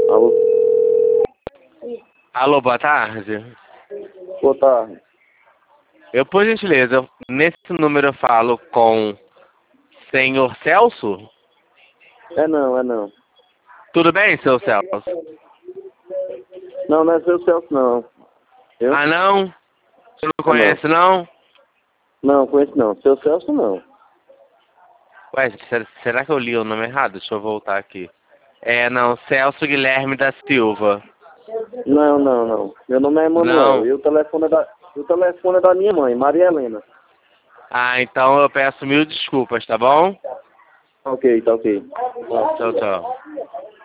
Alô? Alô, boa tarde. Boa tarde. Eu, por gentileza, nesse número eu falo com senhor Celso? É não. Tudo bem, seu Celso? Não, não é seu Celso, não. Eu? Ah, não? Você não não. conhece, não? Não, conheço não. Seu Celso, não. Ué, será que eu li o nome errado? Deixa eu voltar aqui. Não, Celso Guilherme da Silva. Não. Meu nome é Emanuel. Não? E o telefone é da minha mãe, Maria Helena. Ah, então eu peço mil desculpas, tá bom? Ok, tá ok. Tchau, tchau.